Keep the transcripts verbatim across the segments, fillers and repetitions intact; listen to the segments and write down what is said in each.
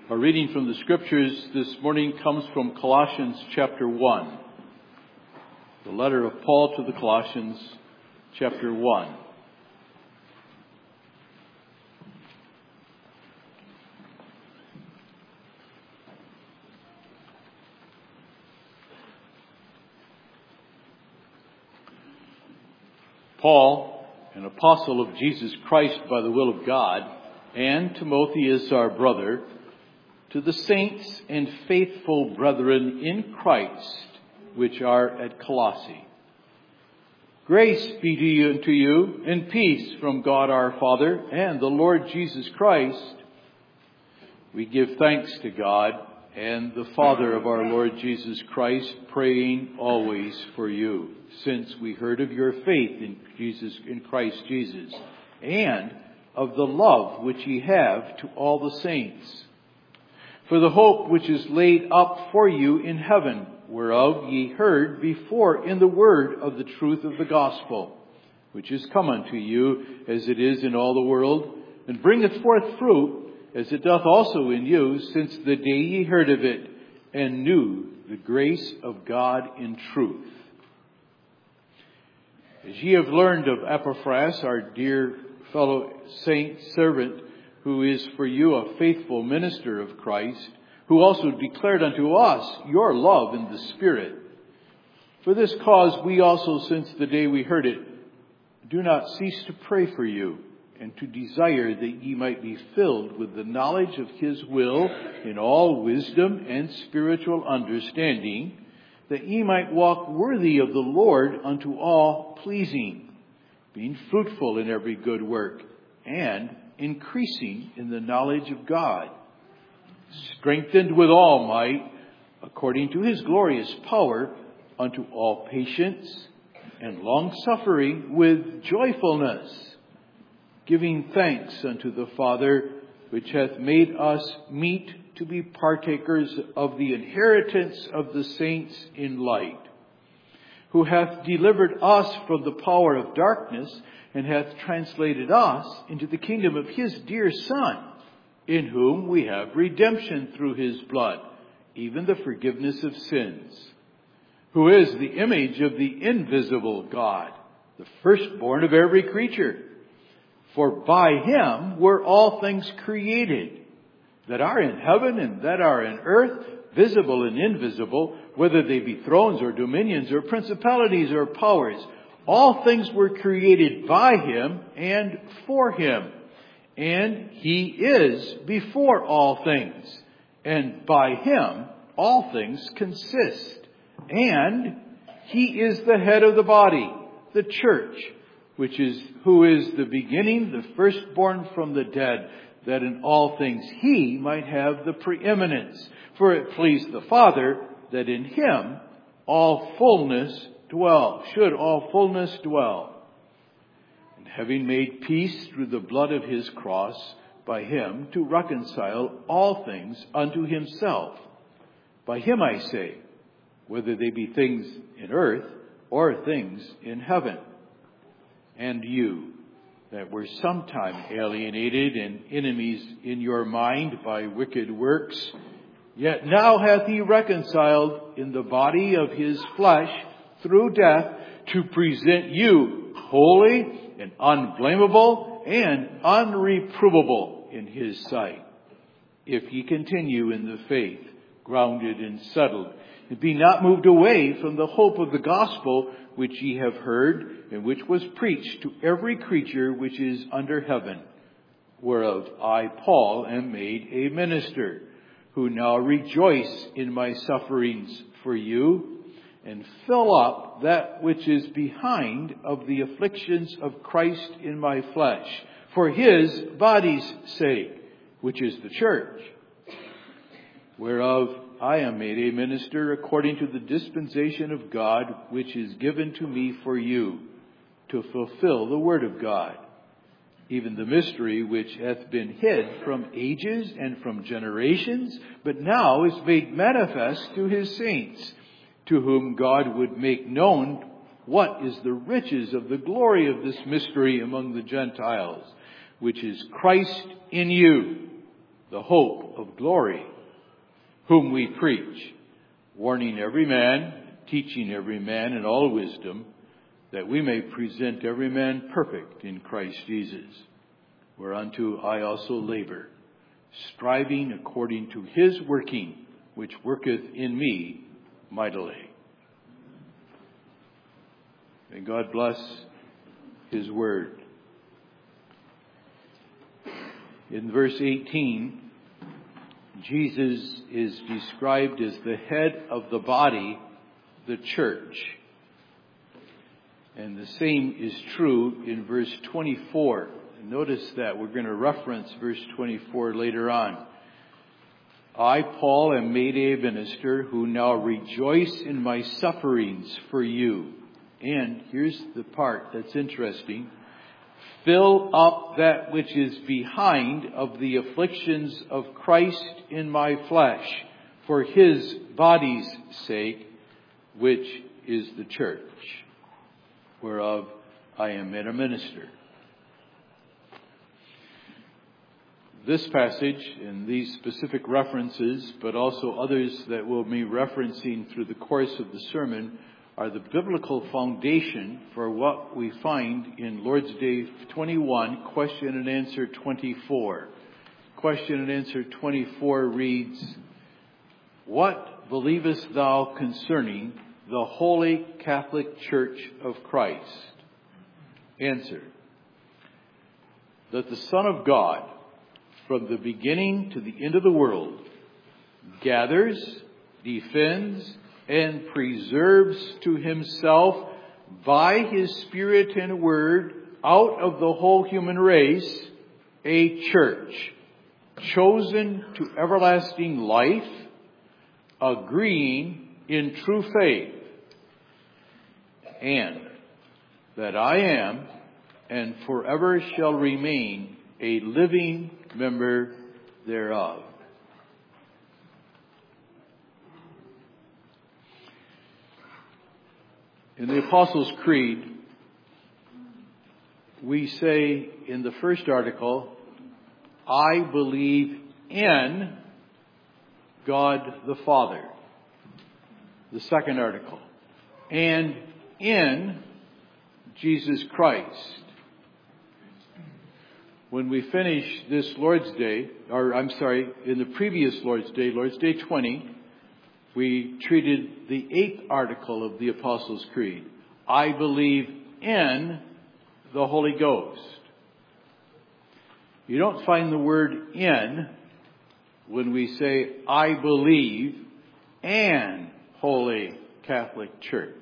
Our reading from the Scriptures this morning comes from Colossians chapter one. The letter of Paul to the Colossians chapter one. Paul, an apostle of Jesus Christ by the will of God, and Timotheus our brother, to the saints and faithful brethren in Christ, which are at Colossae. Grace be to you, and to you, and peace from God our Father and the Lord Jesus Christ. We give thanks to God and the Father of our Lord Jesus Christ, praying always for you, since we heard of your faith in Jesus, in Christ Jesus, and of the love which ye have to all the saints, for the hope which is laid up for you in heaven, whereof ye heard before in the word of the truth of the gospel, which is come unto you as it is in all the world, and bringeth forth fruit, as it doth also in you, since the day ye heard of it, and knew the grace of God in truth. As ye have learned of Epaphras, our dear fellow saint servant, who is for you a faithful minister of Christ, who also declared unto us your love in the Spirit. For this cause we also, since the day we heard it, do not cease to pray for you, and to desire that ye might be filled with the knowledge of his will in all wisdom and spiritual understanding, that ye might walk worthy of the Lord unto all pleasing, being fruitful in every good work, and increasing in the knowledge of God, strengthened with all might, according to his glorious power, unto all patience and long-suffering with joyfulness, giving thanks unto the Father, which hath made us meet to be partakers of the inheritance of the saints in light, who hath delivered us from the power of darkness, and hath translated us into the kingdom of his dear Son, in whom we have redemption through his blood, even the forgiveness of sins, who is the image of the invisible God, the firstborn of every creature. For by him were all things created, that are in heaven and that are in earth, visible and invisible, whether they be thrones or dominions or principalities or powers. All things were created by him and for him. And he is before all things. And by him all things consist. And he is the head of the body, the church, which is who is the beginning, the firstborn from the dead, that in all things he might have the preeminence. For it pleased the Father that in him all fullness dwell, should all fullness dwell. And having made peace through the blood of his cross, by him to reconcile all things unto himself. By him I say, whether they be things in earth or things in heaven. And you, that were sometime alienated and enemies in your mind by wicked works, yet now hath he reconciled in the body of his flesh through death, to present you holy and unblameable and unreprovable in his sight, if ye continue in the faith, grounded and settled, and be not moved away from the hope of the gospel which ye have heard, and which was preached to every creature which is under heaven, whereof I, Paul, am made a minister, who now rejoice in my sufferings for you, and fill up that which is behind of the afflictions of Christ in my flesh, for his body's sake, which is the church, whereof I am made a minister according to the dispensation of God, which is given to me for you, to fulfill the word of God, even the mystery which hath been hid from ages and from generations, but now is made manifest to his saints, to whom God would make known what is the riches of the glory of this mystery among the Gentiles, which is Christ in you, the hope of glory, whom we preach, warning every man, teaching every man in all wisdom, that we may present every man perfect in Christ Jesus, whereunto I also labor, striving according to his working, which worketh in me mightily. May God bless his word. In verse eighteen, Jesus is described as the head of the body, the church. And the same is true in verse twenty-four. Notice that we're going to reference verse twenty-four later on. I, Paul, am made a minister who now rejoice in my sufferings for you. And here's the part that's interesting. Fill up that which is behind of the afflictions of Christ in my flesh for his body's sake, which is the church, whereof I am made a minister. This passage and these specific references, but also others that we'll be referencing through the course of the sermon, are the biblical foundation for what we find in Lord's Day twenty-one, question and answer twenty-four. Question and answer twenty-four reads, What believest thou concerning the Holy Catholic Church of Christ? Answer, that the Son of God, from the beginning to the end of the world, gathers, defends, and preserves to himself by his Spirit and Word out of the whole human race a church chosen to everlasting life, agreeing in true faith, and that I am and forever shall remain a living member thereof. In the Apostles' Creed, we say in the first article, I believe in God the Father. The second article, and in Jesus Christ. When we finish this Lord's Day, or I'm sorry, in the previous Lord's Day, Lord's Day twenty, we treated the eighth article of the Apostles' Creed. I believe in the Holy Ghost. You don't find the word in when we say, I believe an Holy Catholic Church.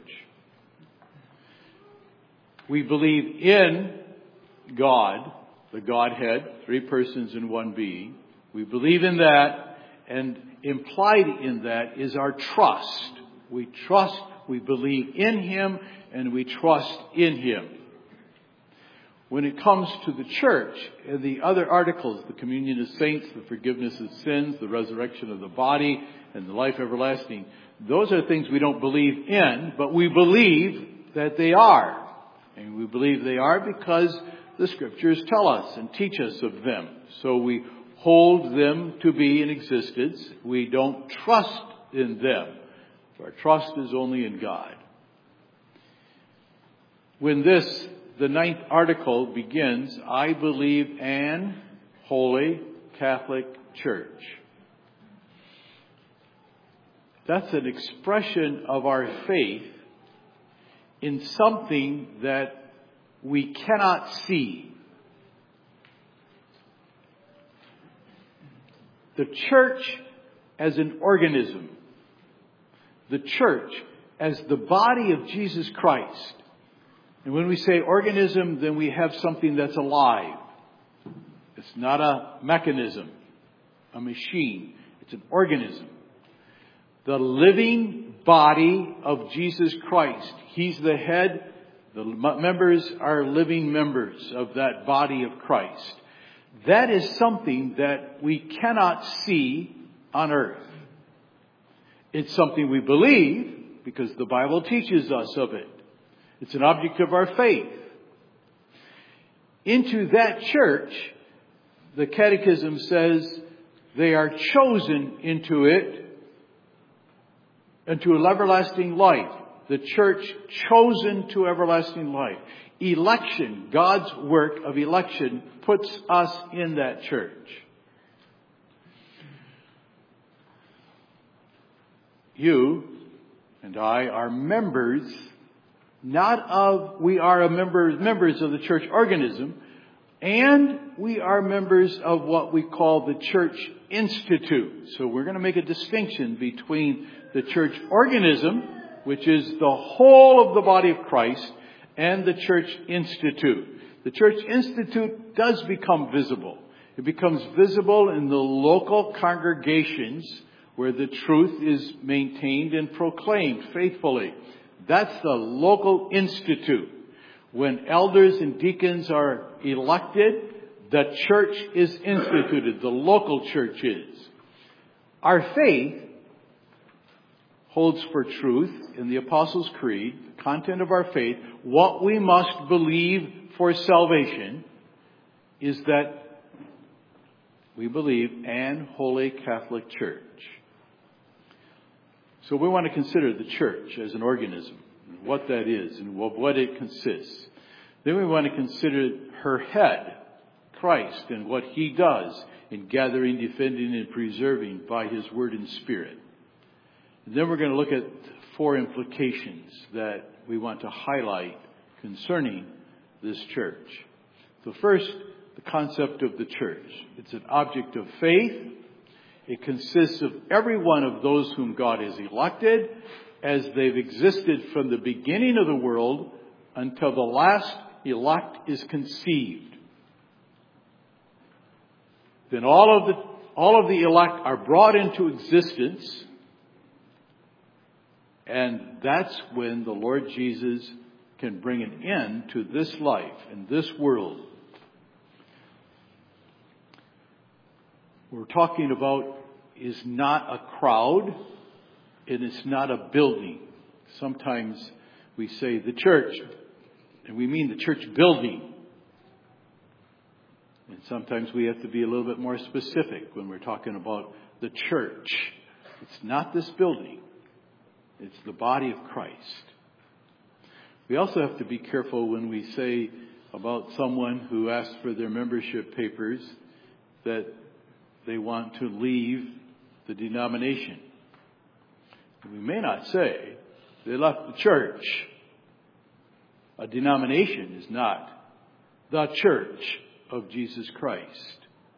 We believe in God, the Godhead, three persons in one being. We believe in that, and implied in that is our trust. We trust, we believe in him, and we trust in him. When it comes to the church and the other articles, the communion of saints, the forgiveness of sins, the resurrection of the body, and the life everlasting, those are things we don't believe in, but we believe that they are. And we believe they are because the Scriptures tell us and teach us of them. So we hold them to be in existence. We don't trust in them. Our trust is only in God. When this, the ninth article begins, I believe an Holy Catholic Church. That's an expression of our faith in something that we cannot see. The church as an organism. The church as the body of Jesus Christ. And when we say organism, then we have something that's alive. It's not a mechanism, a machine. It's an organism. The living body of Jesus Christ. He's the head. The members are living members of that body of Christ. That is something that we cannot see on earth. It's something we believe because the Bible teaches us of it. It's an object of our faith. Into that church, the Catechism says, They are chosen into it, into everlasting life. The church chosen to everlasting life. Election, God's work of election, puts us in that church. You and I are members, not of, we are a member, members of the church organism, and we are members of what we call the Church Institute. So we're going to make a distinction between the church organism, which is the whole of the body of Christ, and the Church Institute. The Church Institute does become visible. It becomes visible in the local congregations where the truth is maintained and proclaimed faithfully. That's the local institute. When elders and deacons are elected, the church is instituted. The local church is. Our faith holds for truth in the Apostles' Creed, the content of our faith, what we must believe for salvation is that we believe an holy Catholic Church. So we want to consider the church as an organism, and what that is, and what it consists. Then we want to consider her head, Christ, and what He does in gathering, defending, and preserving by His Word and Spirit. And then we're going to look at four implications that we want to highlight concerning this church. So first, the concept of the church. It's an object of faith. It consists of every one of those whom God has elected as they've existed from the beginning of the world until the last elect is conceived. Then all of the, all of the elect are brought into existence. And that's when the Lord Jesus can bring an end to this life and this world. We're talking about is not a crowd, and it's not a building. Sometimes we say the church, and we mean the church building. And sometimes we have to be a little bit more specific when we're talking about the church. It's not this building. It's the body of Christ. We also have to be careful when we say about someone who asks for their membership papers that they want to leave the denomination. We may not say they left the church. A denomination is not the church of Jesus Christ.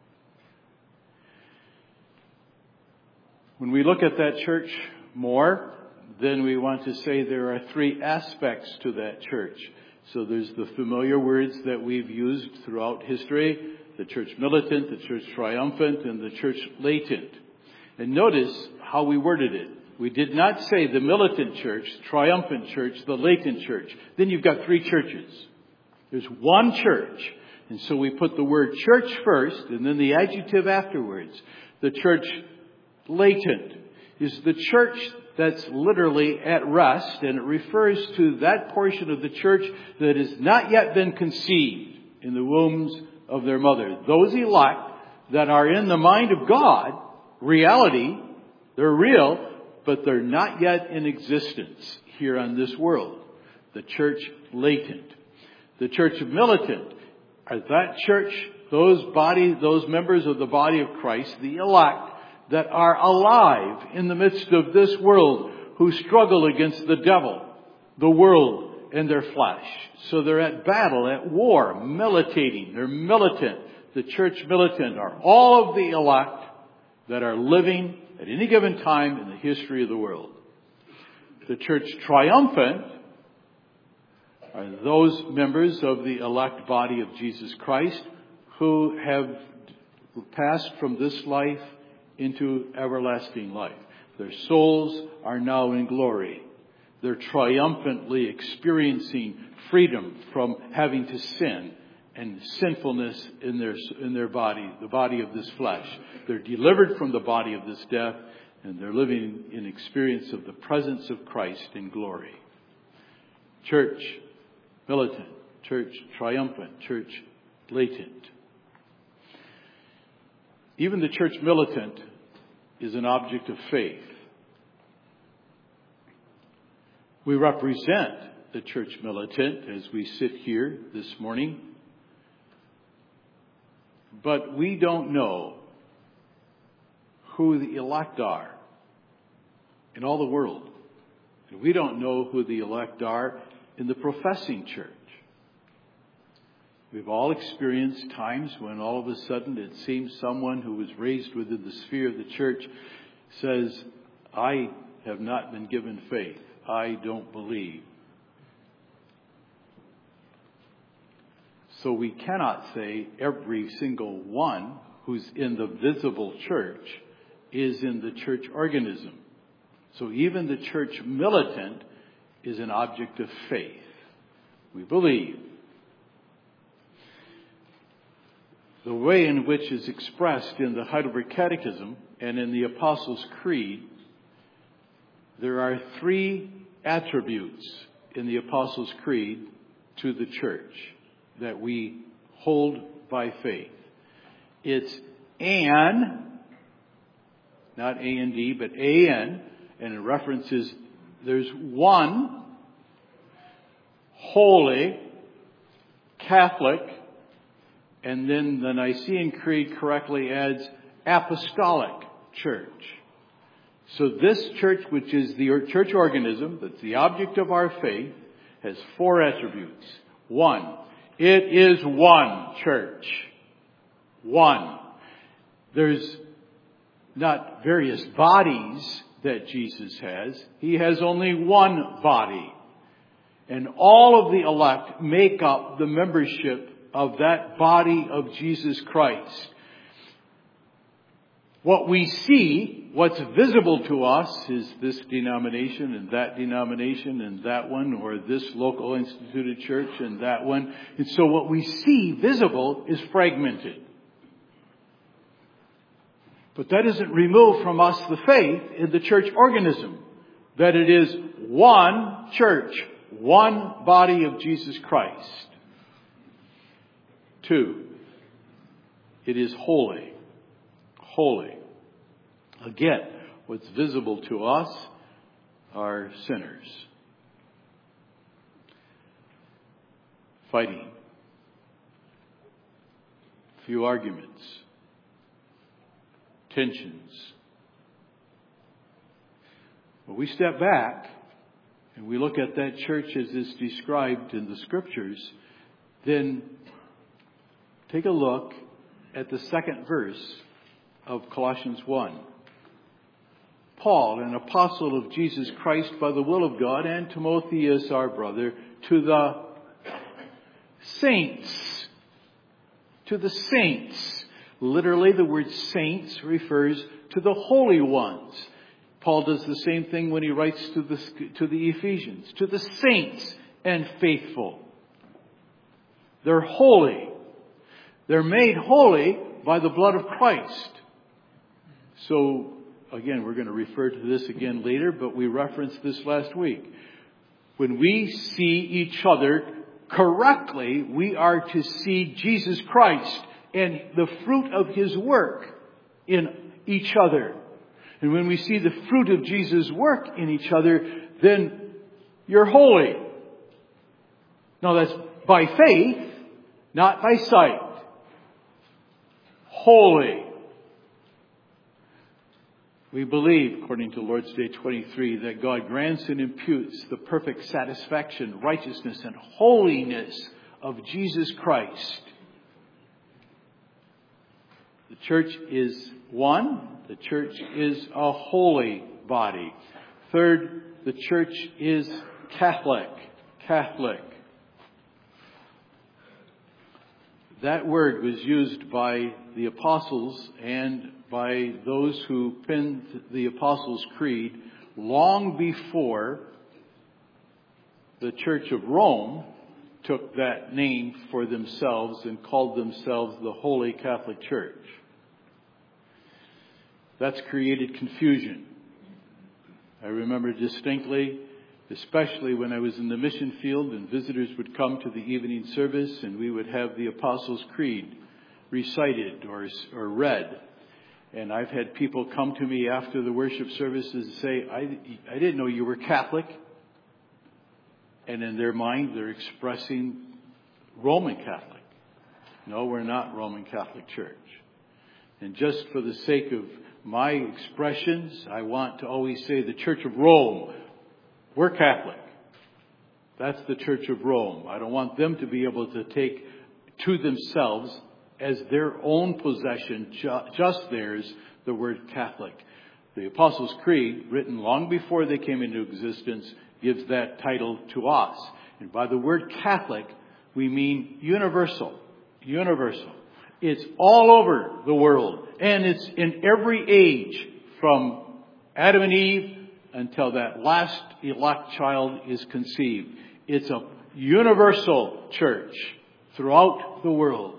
When we look at that church more, then we want to say there are three aspects to that church. So there's the familiar words that we've used throughout history, the church militant, the church triumphant, and the church latent. And notice how we worded it. We did not say the militant church, triumphant church, the latent church. Then you've got three churches. There's one church. And so we put the word church first and then the adjective afterwards. The church latent is the church that's literally at rest, and it refers to that portion of the church that has not yet been conceived in the wombs of their mother. Those elect that are in the mind of God, reality, they're real, but they're not yet in existence here on this world. The church latent. The church militant are that church, those body, those members of the body of Christ, the elect, that are alive in the midst of this world, who struggle against the devil, the world, and their flesh. So they're at battle, at war, militating. They're militant. The church militant are all of the elect that are living at any given time in the history of the world. The church triumphant are those members of the elect body of Jesus Christ who have passed from this life into everlasting life. Their souls are now in glory. They're triumphantly experiencing freedom from having to sin and sinfulness in their in their body, the body of this flesh. They're delivered from the body of this death, and they're living in experience of the presence of Christ in glory. Church militant, church triumphant, church latent. Even the church militant is an object of faith. We represent the church militant as we sit here this morning. But we don't know who the elect are in all the world. And we don't know who the elect are in the professing church. We've all experienced times when all of a sudden it seems someone who was raised within the sphere of the church says, I have not been given faith. I don't believe. So we cannot say every single one who's in the visible church is in the church organism. So even the church militant is an object of faith. We believe. The way in which is expressed in the Heidelberg Catechism and in the Apostles' Creed, there are three attributes in the Apostles' Creed to the church that we hold by faith. It's an, not A and D, but A N, and it references there's one, holy, Catholic, and then the Nicene Creed correctly adds apostolic church. So this church, which is the church organism, that's the object of our faith, has four attributes. One, it is one church. One. There's not various bodies that Jesus has. He has only one body. And all of the elect make up the membership of that body of Jesus Christ. What we see, what's visible to us, is this denomination and that denomination and that one, or this local instituted church and that one. And so what we see visible is fragmented. But that doesn't remove from us the faith in the church organism, that it is one church, one body of Jesus Christ. Two, it is holy. Holy. Again, what's visible to us are sinners. Fighting. Few arguments. Tensions. When we step back and we look at that church as is described in the Scriptures, then take a look at the second verse of Colossians one. Paul, an apostle of Jesus Christ by the will of God, and Timotheus, our brother, to the saints. To the saints. Literally, the word saints refers to the holy ones. Paul does the same thing when he writes to the, to the Ephesians. To the saints and faithful. They're holy. They're made holy by the blood of Christ. So, again, we're going to refer to this again later, but we referenced this last week. When we see each other correctly, we are to see Jesus Christ and the fruit of His work in each other. And when we see the fruit of Jesus' work in each other, then you're holy. Now that's by faith, not by sight. Holy. We believe, according to Lord's Day twenty-three, that God grants and imputes the perfect satisfaction, righteousness, and holiness of Jesus Christ. The church is one. The church is a holy body. Third, the church is Catholic. Catholic. That word was used by the apostles and by those who penned the Apostles' Creed long before the Church of Rome took that name for themselves and called themselves the Holy Catholic Church. That's created confusion. I remember distinctly, especially when I was in the mission field and visitors would come to the evening service and we would have the Apostles' Creed recited or, or read. And I've had people come to me after the worship services and say, I, I didn't know you were Catholic. And in their mind, they're expressing Roman Catholic. No, we're not Roman Catholic Church. And just for the sake of my expressions, I want to always say the Church of Rome. We're Catholic. That's the Church of Rome. I don't want them to be able to take to themselves as their own possession, ju- just theirs, the word Catholic. The Apostles' Creed, written long before they came into existence, gives that title to us. And by the word Catholic, we mean universal. Universal. It's all over the world. And it's in every age, from Adam and Eve until that last elect child is conceived. It's a universal church throughout the world.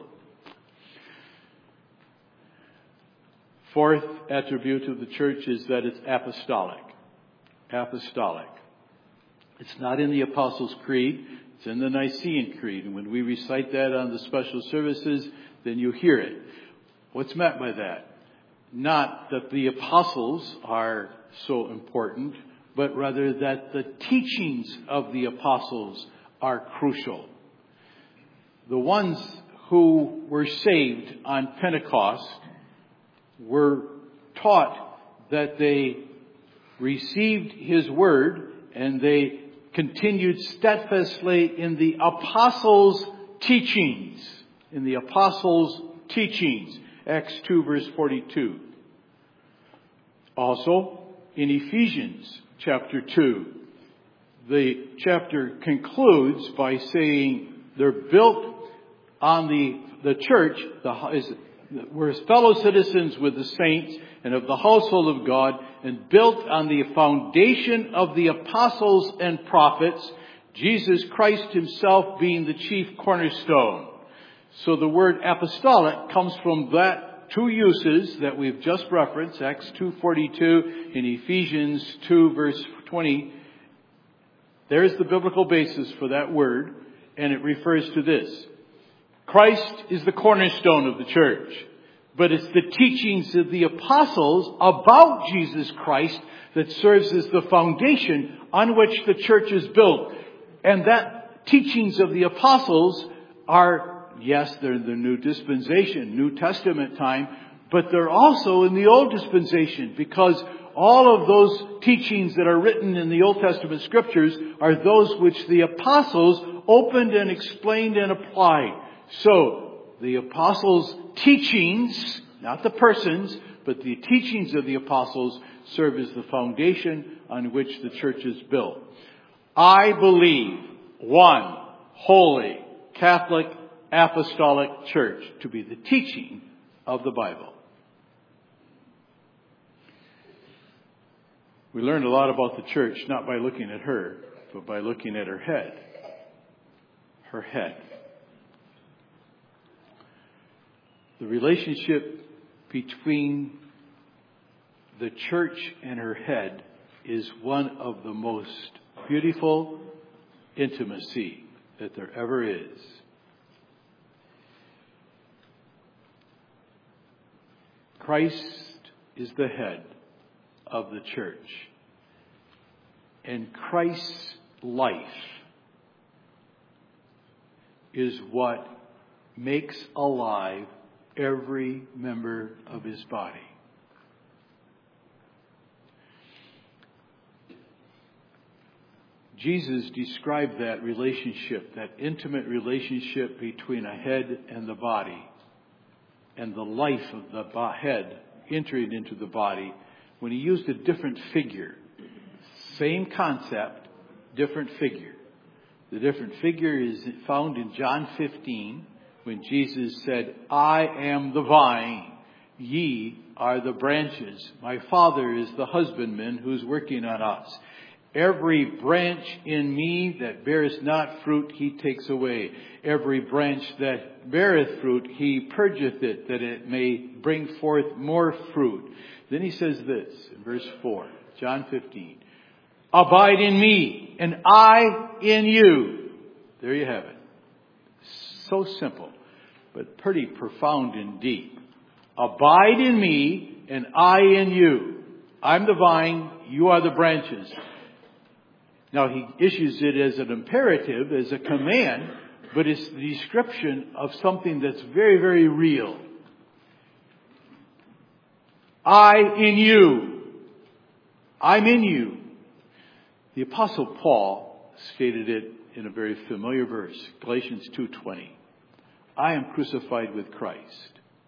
Fourth attribute of the church is that it's apostolic. Apostolic. It's not in the Apostles' Creed. It's in the Nicene Creed. And when we recite that on the special services, then you hear it. What's meant by that? Not that the apostles are so important, but rather that the teachings of the apostles are crucial. The ones who were saved on Pentecost were taught that they received His word and they continued steadfastly in the apostles' teachings. In the apostles' teachings. Acts two verse forty-two. Also, in Ephesians chapter two, the chapter concludes by saying they're built on the, the church, the, is, we're fellow citizens with the saints and of the household of God, and built on the foundation of the apostles and prophets, Jesus Christ Himself being the chief cornerstone. So the word apostolic comes from that two uses that we've just referenced, Acts two forty-two and Ephesians two verse twenty. There's the biblical basis for that word, and it refers to this. Christ is the cornerstone of the church, but it's the teachings of the apostles about Jesus Christ that serves as the foundation on which the church is built. And that teachings of the apostles are, yes, they're in the New Dispensation, New Testament time, but they're also in the Old Dispensation, because all of those teachings that are written in the Old Testament scriptures are those which the apostles opened and explained and applied. So, the apostles' teachings, not the persons, but the teachings of the apostles serve as the foundation on which the church is built. I believe one holy, Catholic, apostolic church to be the teaching of the Bible. We learned a lot about the church not by looking at her, but by looking at her head. Her head. The relationship between the church and her head is one of the most beautiful intimacy that there ever is. Christ is the head of the church. And Christ's life is what makes alive every member of His body. Jesus described that relationship, that intimate relationship between a head and the body, and the life of the head entering into the body, when He used a different figure. Same concept, different figure. The different figure is found in John fifteen, when Jesus said, I am the vine, ye are the branches. My Father is the husbandman who's working on us. Every branch in me that beareth not fruit, He takes away. Every branch that beareth fruit, He purgeth it, that it may bring forth more fruit. Then He says this in verse four, John fifteen. Abide in me, and I in you. There you have it. So simple, but pretty profound and deep. Abide in me, and I in you. I'm the vine, you are the branches. Now he issues it as an imperative, as a command, but it's the description of something that's very, very real. I in you. I'm in you. The Apostle Paul stated it in a very familiar verse, Galatians two twenty. I am crucified with Christ.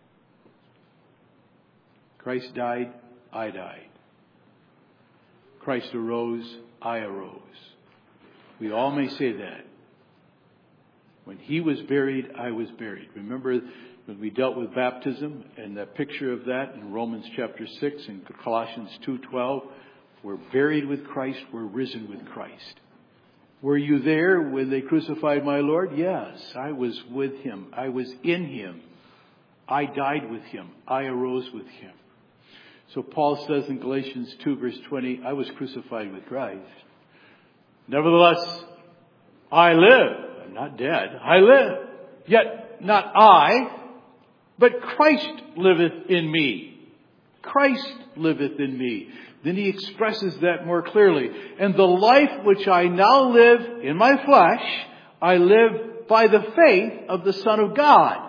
Christ died, I died. Christ arose, I arose. We all may say that. When he was buried, I was buried. Remember when we dealt with baptism and that picture of that in Romans chapter six and Colossians two twelve? We're buried with Christ, we're risen with Christ. Were you there when they crucified my Lord? Yes, I was with him. I was in him. I died with him. I arose with him. So Paul says in Galatians two verse twenty, I was crucified with Christ. Nevertheless, I live. I'm not dead. I live. Yet not I, but Christ liveth in me. Christ liveth in me. Then he expresses that more clearly. And the life which I now live in my flesh, I live by the faith of the Son of God.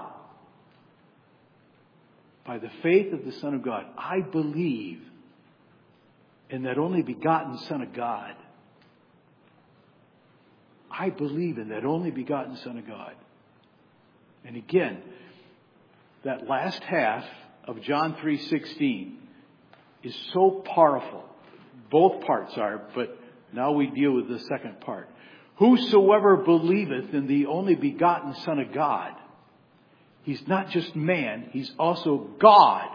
By the faith of the Son of God. I believe in that only begotten Son of God. I believe in that only begotten Son of God. And again, that last half of John three sixteen is so powerful. Both parts are, but now we deal with the second part. Whosoever believeth in the only begotten Son of God. He's not just man, he's also God.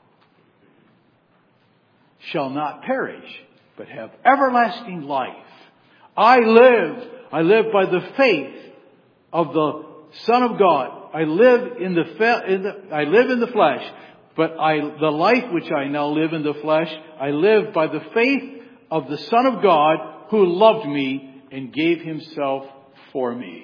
Shall not perish, but have everlasting life. I live, I live by the faith of the Son of God. I live in the, fe- in the I live in the flesh, but I the life which I now live in the flesh, I live by the faith of the Son of God who loved me and gave himself for me.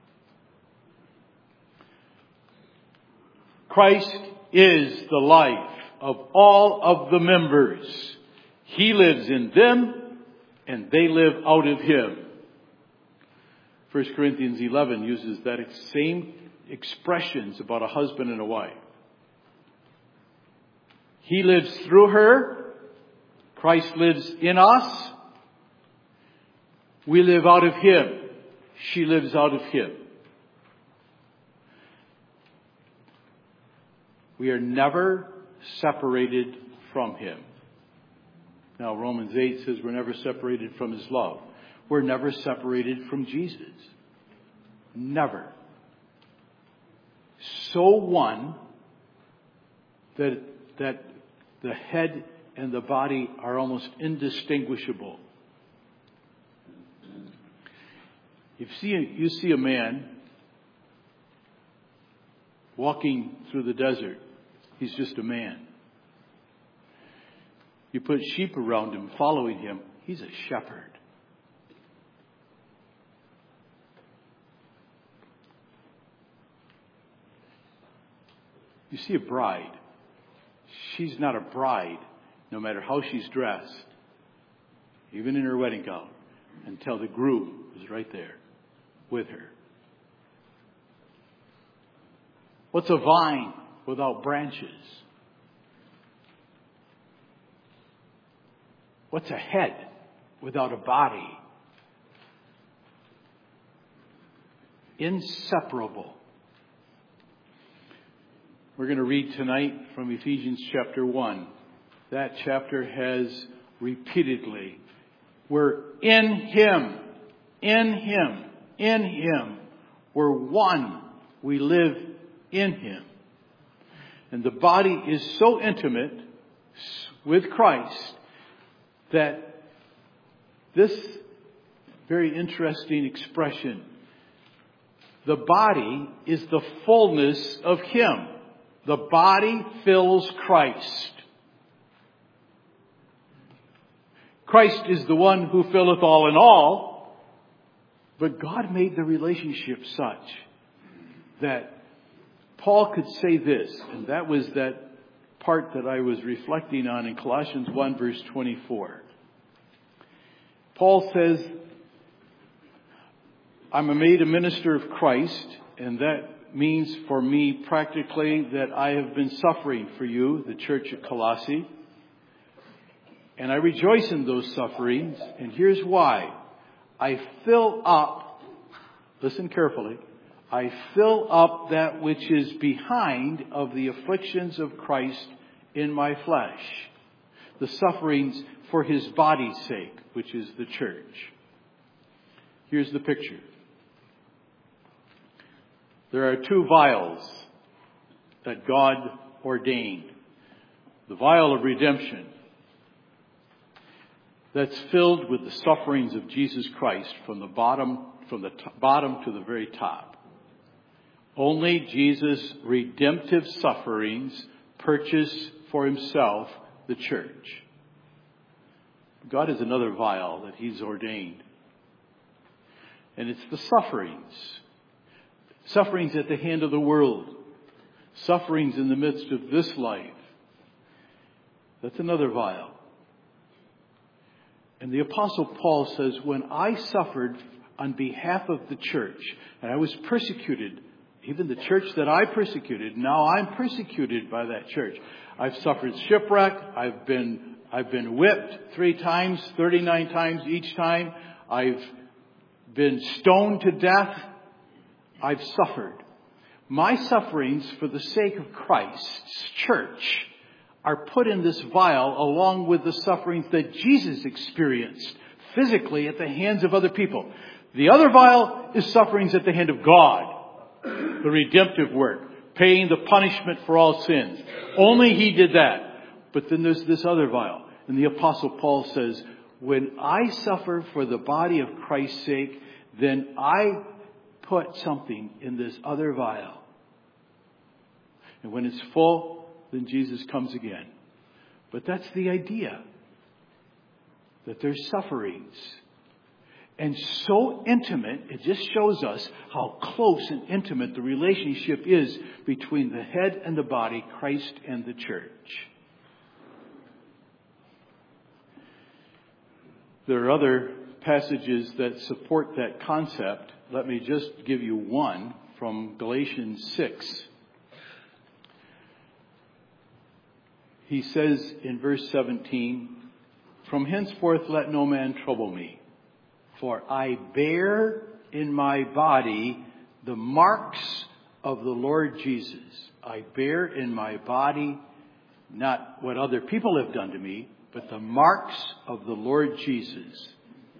Christ is the life of all of the members. He lives in them and they live out of him. First Corinthians eleven uses that same expressions about a husband and a wife. He lives through her. Christ lives in us. We live out of him. She lives out of him. We are never separated from him. Now, Romans eight says we're never separated from his love. We're never separated from Jesus. Never. So one that, that the head and the body are almost indistinguishable. If you see, you see a man walking through the desert, he's just a man. You put sheep around him, following him, he's a shepherd. You see a bride. She's not a bride, no matter how she's dressed, even in her wedding gown, until the groom is right there with her. What's a vine without branches? What's a head without a body? Inseparable. We're going to read tonight from Ephesians chapter one. That chapter has repeatedly, we're in him, in him, in him. We're one. We live in him. And the body is so intimate with Christ that this very interesting expression, the body is the fullness of him. The body fills Christ. Christ is the one who filleth all in all, but God made the relationship such that Paul could say this, and that was that part that I was reflecting on in Colossians one verse twenty-four. Paul says, I'm made a minister of Christ, and that means for me practically that I have been suffering for you, the church at Colossae. And I rejoice in those sufferings, and here's why. I fill up, listen carefully, I fill up that which is behind of the afflictions of Christ in my flesh. The sufferings for his body's sake, which is the church. Here's the picture. There are two vials that God ordained. The vial of redemption that's filled with the sufferings of Jesus Christ from the bottom, from the t- bottom to the very top. Only Jesus' redemptive sufferings purchase for himself the church. God has another vial that he's ordained. And it's the sufferings. Sufferings at the hand of the world. Sufferings in the midst of this life. That's another vial. And the Apostle Paul says, when I suffered on behalf of the church, and I was persecuted, even the church that I persecuted, now I'm persecuted by that church. I've suffered shipwreck. I've been, I've been whipped three times, thirty-nine times each time. I've been stoned to death. I've suffered. My sufferings for the sake of Christ's church are put in this vial along with the sufferings that Jesus experienced physically at the hands of other people. The other vial is sufferings at the hand of God. The redemptive work, paying the punishment for all sins. Only he did that. But then there's this other vial. And the Apostle Paul says, when I suffer for the body of Christ's sake, then I put something in this other vial. And when it's full, then Jesus comes again. But that's the idea. That there's sufferings. And so intimate, it just shows us how close and intimate the relationship is between the head and the body, Christ and the church. There are other passages that support that concept. Let me just give you one from Galatians six. He says in verse seventeen, from henceforth let no man trouble me, for I bear in my body the marks of the Lord Jesus. I bear in my body not what other people have done to me, but the marks of the Lord Jesus.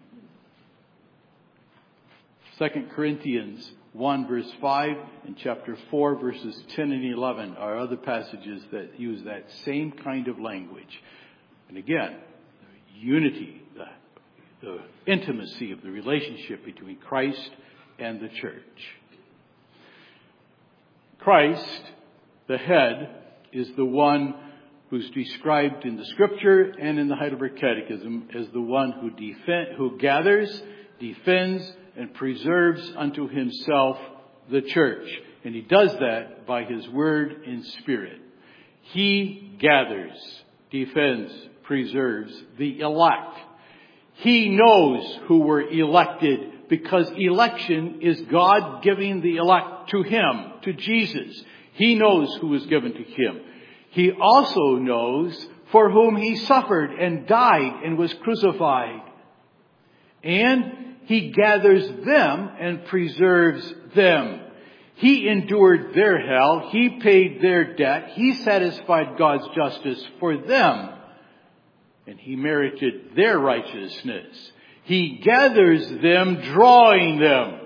Second Corinthians one verse five and chapter four verses ten and eleven are other passages that use that same kind of language. And again, the unity, the, the intimacy of the relationship between Christ and the church. Christ, the head, is the one who's described in the Scripture and in the Heidelberg Catechism as the one who defend, who gathers, defends, and preserves unto himself the church. And he does that by his word and spirit. He gathers, defends, preserves the elect. He knows who were elected because election is God giving the elect to him, to Jesus. He knows who was given to him. He also knows for whom he suffered and died and was crucified. And he gathers them and preserves them. He endured their hell. He paid their debt. He satisfied God's justice for them. And he merited their righteousness. He gathers them, drawing them.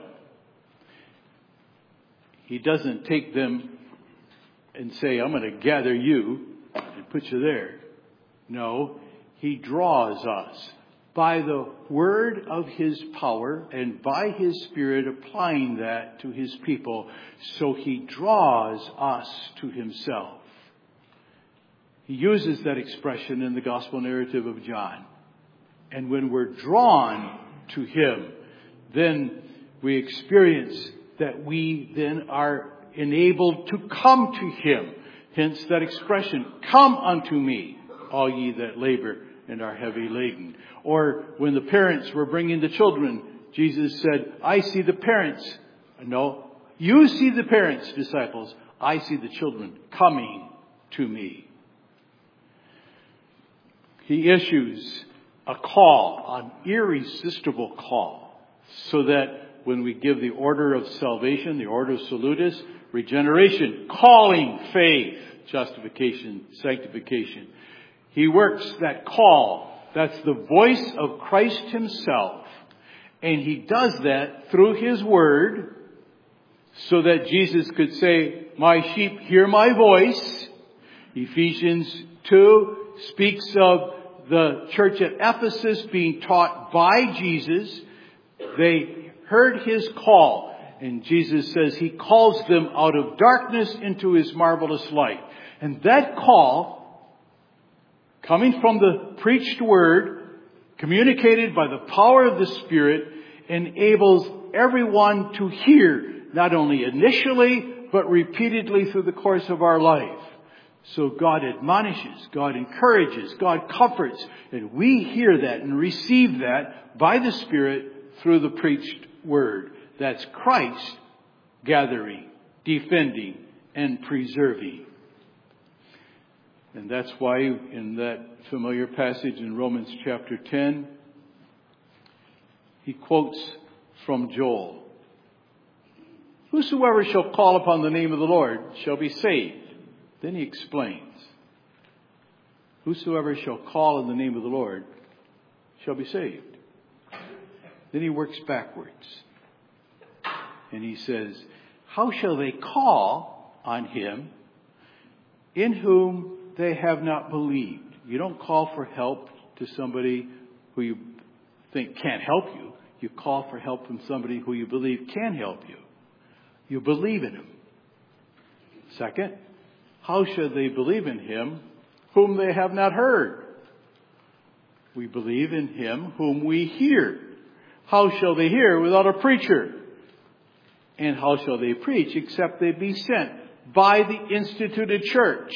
He doesn't take them and say, I'm going to gather you and put you there. No, he draws us by the word of his power and by his Spirit applying that to his people. So he draws us to himself. He uses that expression in the gospel narrative of John. And when we're drawn to him, then we experience that we then are enabled to come to him. Hence that expression, come unto me, all ye that labor and are heavy laden. Or when the parents were bringing the children, Jesus said, I see the parents. No, you see the parents, disciples. I see the children coming to me. He issues a call, an irresistible call, so that when we give the order of salvation, the order salutis, regeneration, calling, faith, justification, sanctification, He works that call. That's the voice of Christ Himself. And He does that through His Word, so that Jesus could say, my sheep hear my voice. Ephesians two speaks of the church at Ephesus being taught by Jesus. They heard His call. And Jesus says He calls them out of darkness into His marvelous light. And that call, coming from the preached Word, communicated by the power of the Spirit, enables everyone to hear, not only initially, but repeatedly through the course of our life. So God admonishes, God encourages, God comforts, and we hear that and receive that by the Spirit through the preached Word. That's Christ gathering, defending, and preserving. And that's why in that familiar passage in Romans chapter ten, he quotes from Joel. Whosoever shall call upon the name of the Lord shall be saved. Then he explains. Whosoever shall call in the name of the Lord shall be saved. Then he works backwards. And he says, how shall they call on Him in whom they have not believed? You don't call for help to somebody who you think can't help you. You call for help from somebody who you believe can help you. You believe in Him. Second, how should they believe in Him whom they have not heard? We believe in Him whom we hear. How shall they hear without a preacher? And how shall they preach except they be sent by the instituted church?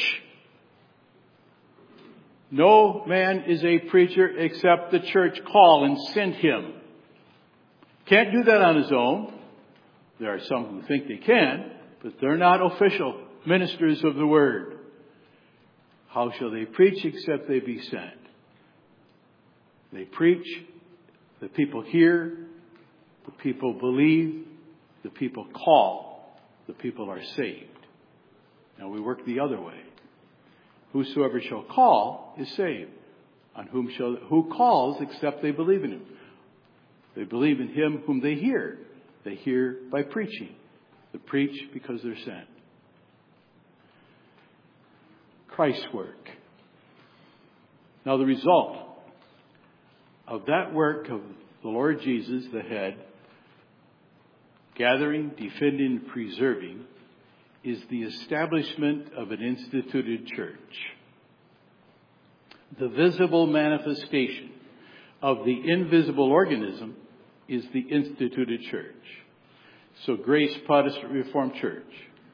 No man is a preacher except the church call and send him. Can't do that on his own. There are some who think they can, but they're not official ministers of the Word. How shall they preach except they be sent? They preach, the people hear, the people believe, the people call, the people are saved. Now we work the other way. Whosoever shall call is saved. On whom shall, who calls except they believe in Him? They believe in Him whom they hear. They hear by preaching. They preach because they're sent. Christ's work. Now the result of that work of the Lord Jesus, the head, gathering, defending, preserving, is the establishment of an instituted church. The visible manifestation of the invisible organism is the instituted church. So Grace Protestant Reformed Church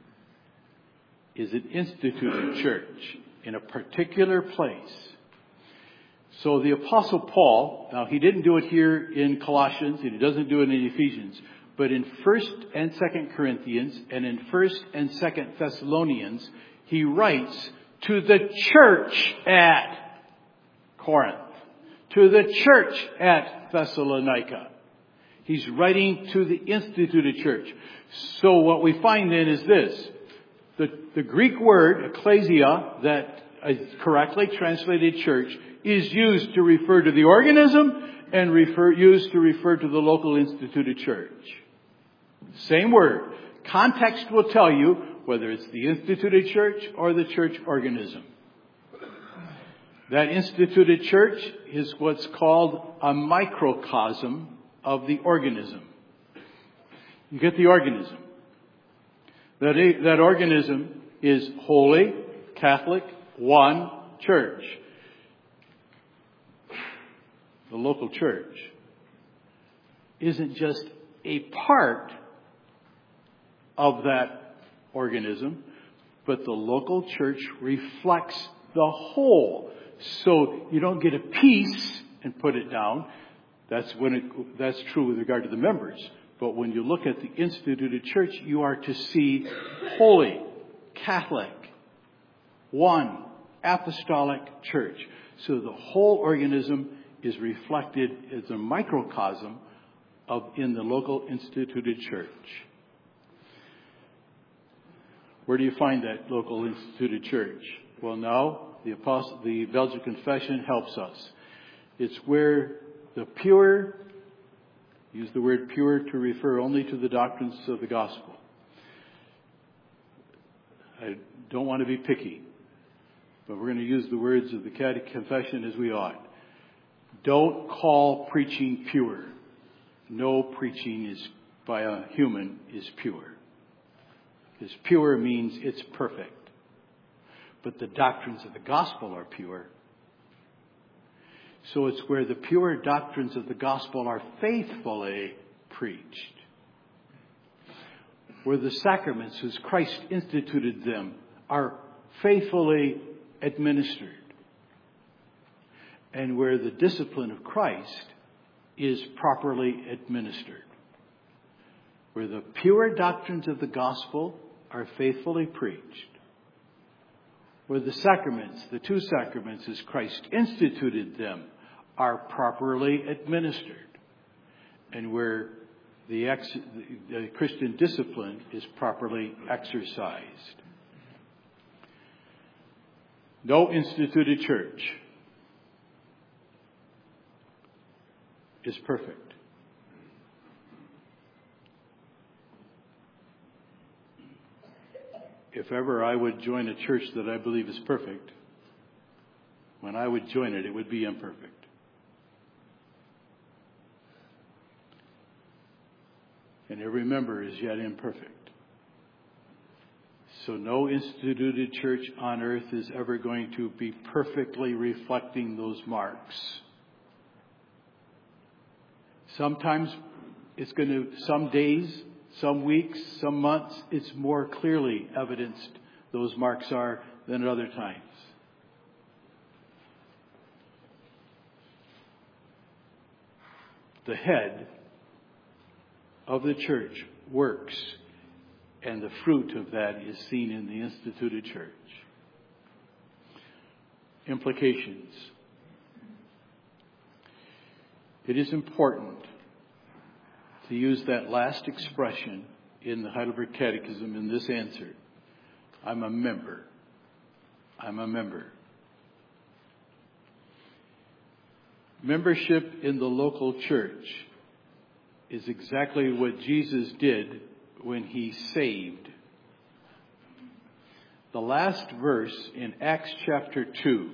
is an instituted church in a particular place. So the Apostle Paul, now he didn't do it here in Colossians and he doesn't do it in Ephesians, but in First and Second Corinthians and in First and Second Thessalonians, he writes to the church at Corinth, to the church at Thessalonica. He's writing to the instituted church. So what we find then is this. The, the Greek word, ecclesia, that is correctly translated church, is used to refer to the organism and refer, used to refer to the local instituted church. Same word. Context will tell you whether it's the instituted church or the church organism. That instituted church is what's called a microcosm of the organism. You get the organism. That, that organism is holy, Catholic, one church. The local church isn't just a part of that organism, but the local church reflects the whole. So you don't get a piece and put it down. That's when it, that's true with regard to the members. But when you look at the instituted church, you are to see holy, Catholic, one, apostolic church. So the whole organism is reflected as a microcosm of in the local instituted church. Where do you find that local instituted church? Well, now the Apostle, the Belgian Confession helps us. It's where the pure, use the word pure to refer only to the doctrines of the gospel. I don't want to be picky, but we're going to use the words of the Catholic Confession as we ought. Don't call preaching pure. No preaching is by a human is pure. Because pure means it's perfect. But the doctrines of the gospel are pure. So it's where the pure doctrines of the gospel are faithfully preached. Where the sacraments, whose Christ instituted them, are faithfully administered. And where the discipline of Christ is properly administered. Where the pure doctrines of the gospel are faithfully preached. Where the sacraments, the two sacraments as Christ instituted them, are properly administered. And where the, ex, the Christian discipline is properly exercised. No instituted church is perfect. If ever I would join a church that I believe is perfect, when I would join it, it would be imperfect. And every member is yet imperfect. So no instituted church on earth is ever going to be perfectly reflecting those marks. Sometimes it's going to, some days, some weeks, some months, it's more clearly evidenced those marks are than at other times. The head of the church works, and the fruit of that is seen in the instituted church. Implications. It is important to use that last expression in the Heidelberg Catechism in this answer. I'm a member. I'm a member. Membership in the local church is exactly what Jesus did when he saved. The last verse in Acts chapter two.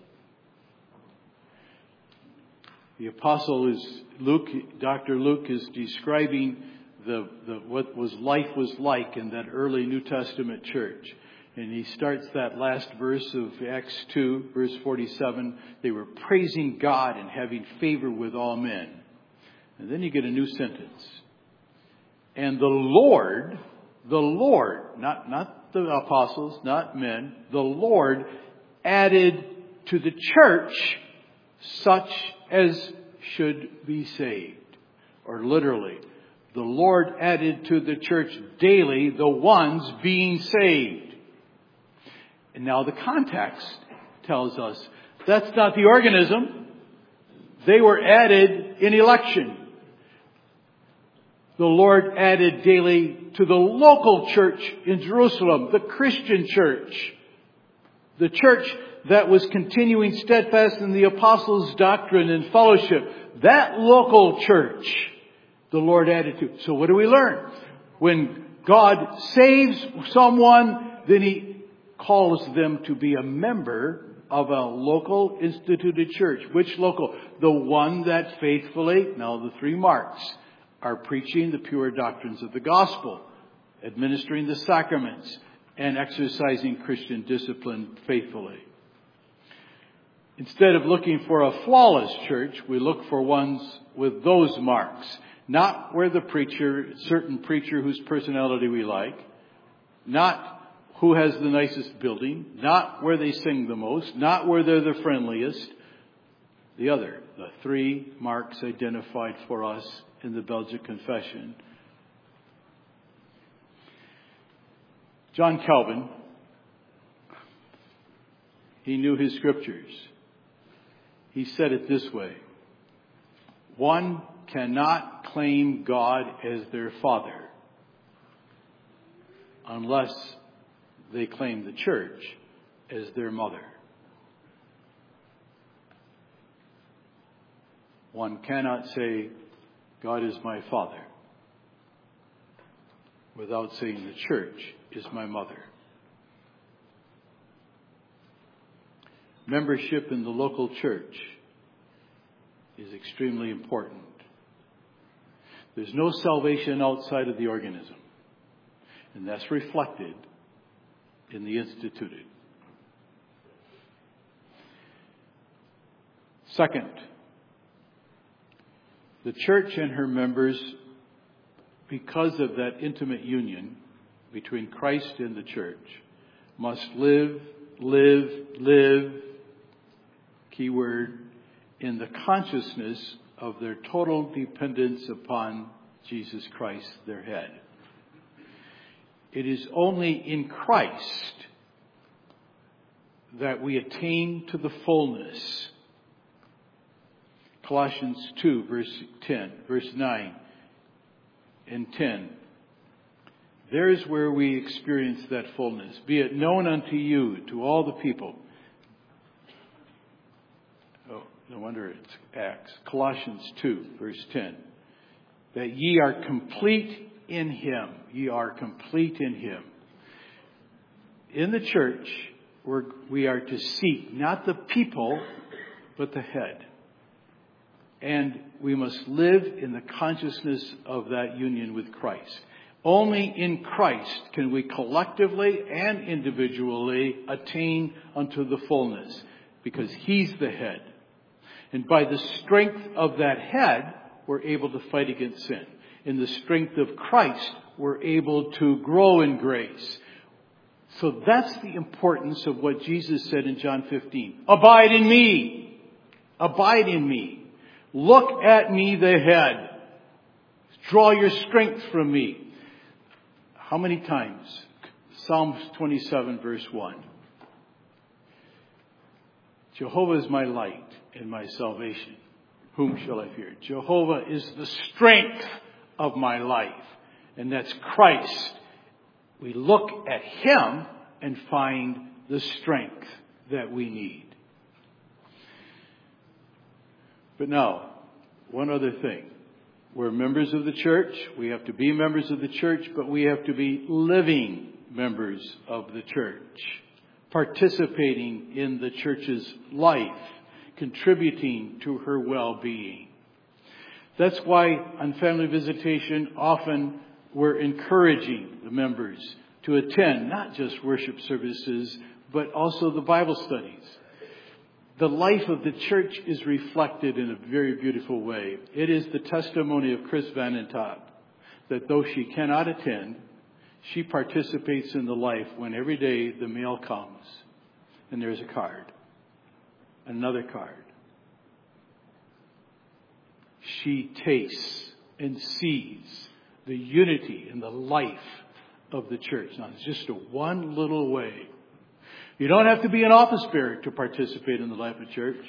The apostle is Luke, Doctor Luke is describing the, the what was life was like in that early New Testament church. And he starts that last verse of Acts two, verse forty-seven. They were praising God and having favor with all men. And then you get a new sentence. And the Lord, the Lord, not, not the apostles, not men, the Lord added to the church such as should be saved. Or literally, the Lord added to the church daily the ones being saved. And now the context tells us that's not the organism. They were added in election. The Lord added daily to the local church in Jerusalem, the Christian church, the church that was continuing steadfast in the apostles' doctrine and fellowship. That local church, the Lord added to. So what do we learn? When God saves someone, then He calls them to be a member of a local instituted church. Which local? The one that faithfully, now the three marks, are preaching the pure doctrines of the gospel, administering the sacraments, and exercising Christian discipline faithfully. Instead of looking for a flawless church, we look for ones with those marks. Not where the preacher, certain preacher whose personality we like, not who has the nicest building, not where they sing the most, not where they're the friendliest. The other, the three marks identified for us in the Belgic Confession. John Calvin, he knew his scriptures. He said it this way: one cannot claim God as their father unless they claim the church as their mother. One cannot say, God is my father, without saying the church is my mother. Membership in the local church is extremely important. There's no salvation outside of the organism, and that's reflected in the instituted. Second, the church and her members, because of that intimate union between Christ and the church, must live, live, live, keyword, in the consciousness of their total dependence upon Jesus Christ, their head. It is only in Christ that we attain to the fullness. Colossians two, verse ten, verse nine and ten. There's where we experience that fullness. Be it known unto you, to all the people. Oh, no wonder it's Acts. Colossians two, verse ten. That ye are complete in Him. Ye are complete in Him. In the church, we're, we are to seek not the people, but the head. And we must live in the consciousness of that union with Christ. Only in Christ can we collectively and individually attain unto the fullness, because He's the head. And by the strength of that head, we're able to fight against sin. In the strength of Christ, we're able to grow in grace. So that's the importance of what Jesus said in John fifteen. Abide in me. Abide in me. Look at me, the head. Draw your strength from me. How many times? Psalms twenty-seven, verse one. Jehovah is my light and my salvation. Whom shall I fear? Jehovah is the strength of my life. And that's Christ. We look at Him and find the strength that we need. But now, one other thing. We're members of the church. We have to be members of the church, but we have to be living members of the church, participating in the church's life, contributing to her well-being. That's why on family visitation, often we're encouraging the members to attend not just worship services, but also the Bible studies. The life of the church is reflected in a very beautiful way. It is the testimony of Chris Van den Top that though she cannot attend, she participates in the life when every day the mail comes and there's a card, another card. She tastes and sees the unity and the life of the church. Now, it's just a one little way. You don't have to be an office bearer to participate in the life of church.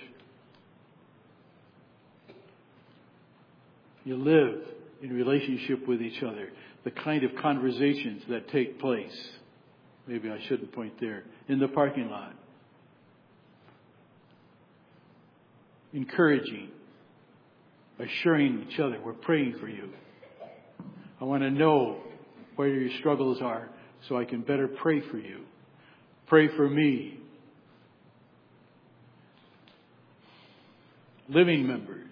You live in relationship with each other. The kind of conversations that take place. Maybe I shouldn't point there. In the parking lot. Encouraging. Assuring each other, we're praying for you. I want to know where your struggles are so I can better pray for you. Pray for me. Living members.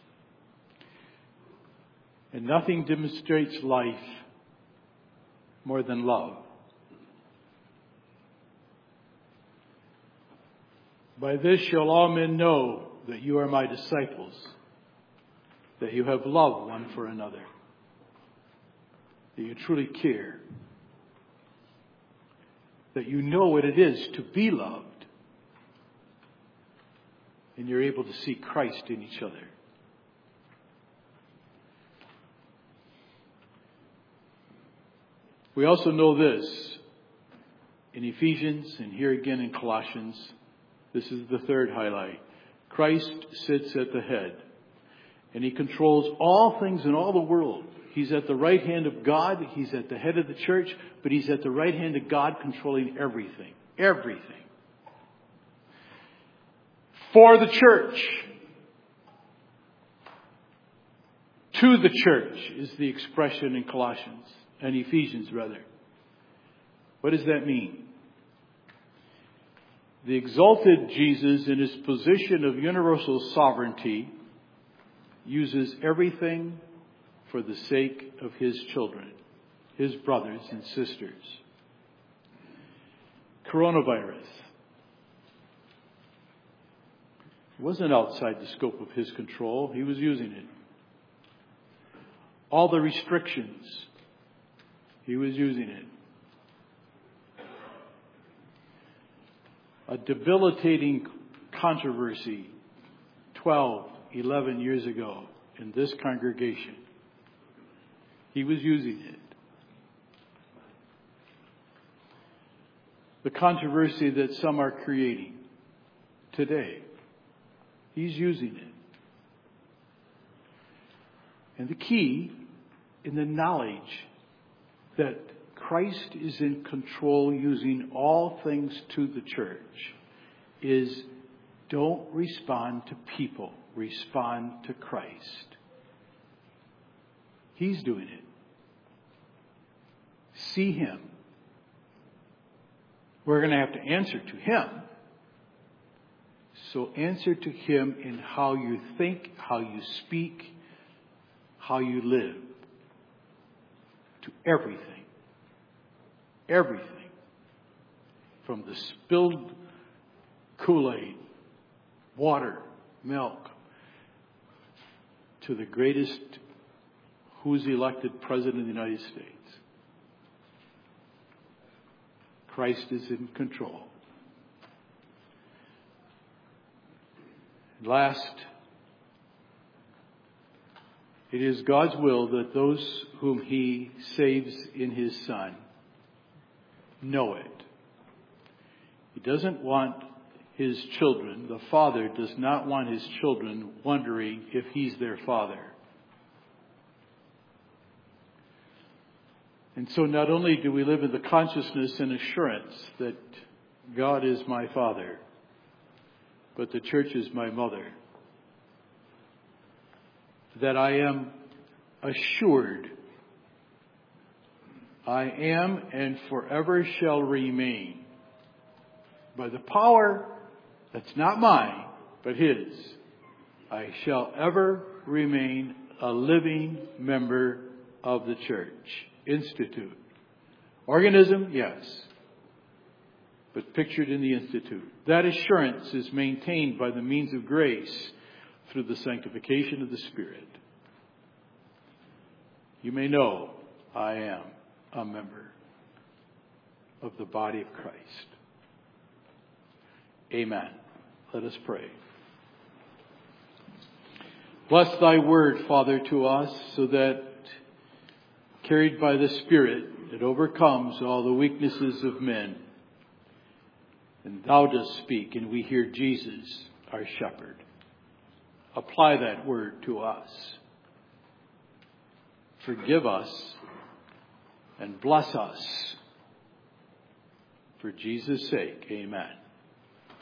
And nothing demonstrates life more than love. By this shall all men know that you are my disciples, that you have love one for another, that you truly care. that you know what it is to be loved. And you're able to see Christ in each other. We also know this in Ephesians and here again in Colossians. This is the third highlight. Christ sits at the head and He controls all things in all the world. He's at the right hand of God. He's at the head of the church, but He's at the right hand of God controlling everything. Everything. For the church. To the church is the expression in Colossians and Ephesians rather. What does that mean? The exalted Jesus in His position of universal sovereignty uses everything for the sake of His children, His brothers and sisters. Coronavirus. It wasn't outside the scope of His control. He was using it. All the restrictions, He was using it. A debilitating controversy twelve, eleven years ago in this congregation. He was using it. The controversy that some are creating today. He's using it. And the key in the knowledge that Christ is in control using all things to the church is don't respond to people. Respond to Christ. He's doing it. See Him. We're going to have to answer to Him. So answer to Him in how you think, how you speak, how you live. To everything. Everything. From the spilled Kool-Aid, water, milk, to the greatest who's elected president of the United States. Christ is in control. Last, it is God's will that those whom He saves in His Son know it. He doesn't want His children, the Father does not want His children wondering if He's their Father. And so not only do we live in the consciousness and assurance that God is my Father, but the church is my mother. That I am assured, I am and forever shall remain, by the power that's not mine, but His, I shall ever remain a living member of the church. Institute. Organism, yes. But pictured in the institute. That assurance is maintained by the means of grace through the sanctification of the Spirit. You may know I am a member of the body of Christ. Amen. Let us pray. Bless Thy word, Father, to us so that carried by the Spirit, it overcomes all the weaknesses of men. And Thou dost speak, and we hear Jesus, our shepherd. Apply that word to us. Forgive us and bless us. For Jesus' sake, amen.